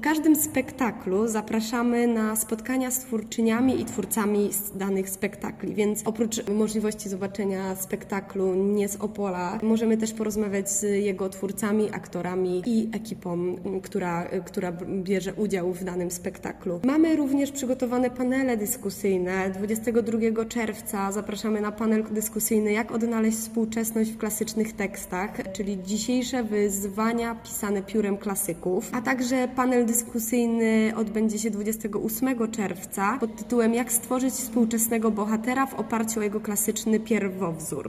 każdym spektaklu zapraszamy na spotkania z twórczyniami i twórcami z danych spektakli, więc oprócz możliwości zobaczenia spektaklu Nie z Opola, możemy też porozmawiać z jego twórcami, aktorami i ekipą, która bierze udział w danym spektaklu. Mamy również przygotowane panele dyskusyjne. 22 czerwca zapraszamy na panel dyskusyjny Jak odnaleźć współczesność w klasycznych tekstach, czyli dzisiejsze wyzwania pisane piórem klasyków, a także panel dyskusyjny odbędzie się 28 czerwca pod tytułem Jak stworzyć współczesnego bohatera w oparciu o jego klasyczny pierwowzór.